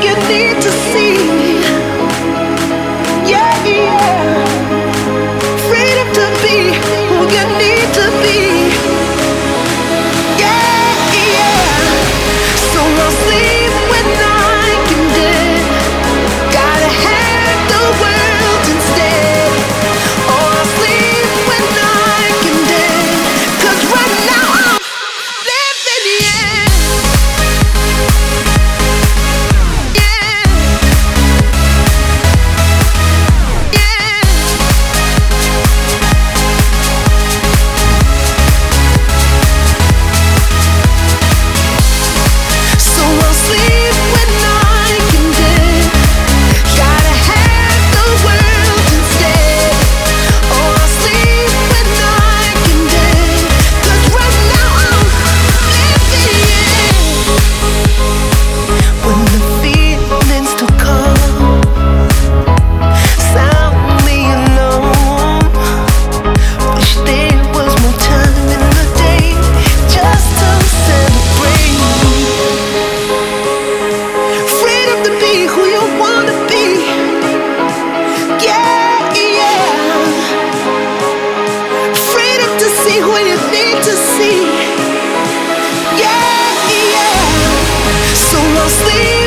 you need to see. Yeah, yeah. Freedom to be who you need to be. Yeah, yeah. So I'll sleep when I can dead. Gotta have the world instead. Oh, I'll sleep when I can dead. 'Cause right now I'm living, yeah. Who you need to see. Yeah, yeah. So I'll sleep.